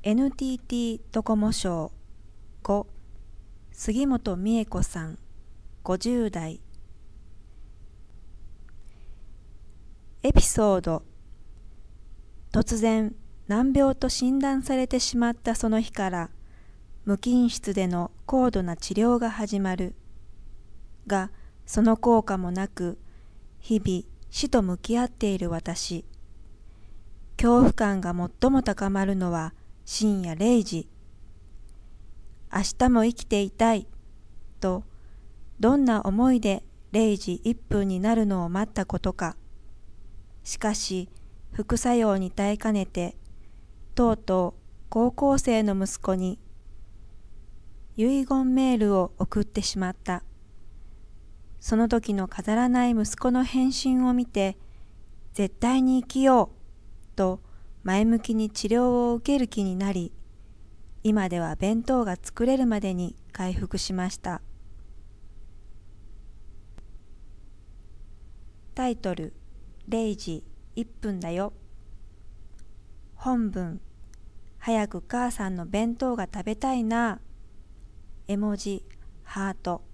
NTT ドコモ賞5、杉本美恵子さん、50代。エピソード。突然、難病と診断されてしまったその日から、無菌室での高度な治療が始まる。が、その効果もなく、日々死と向き合っている私。恐怖感が最も高まるのは深夜0時。明日も生きていたいと、どんな思いで0時1分になるのを待ったことか。しかし副作用に耐えかねて、とうとう高校生の息子に遺言メールを送ってしまった。その時の飾らない息子の返信を見て、絶対に生きようと前向きに治療を受ける気になり、今では弁当が作れるまでに回復しました。タイトル、0時1分だよ。本文、早く母さんの弁当が食べたいな。絵文字、ハート。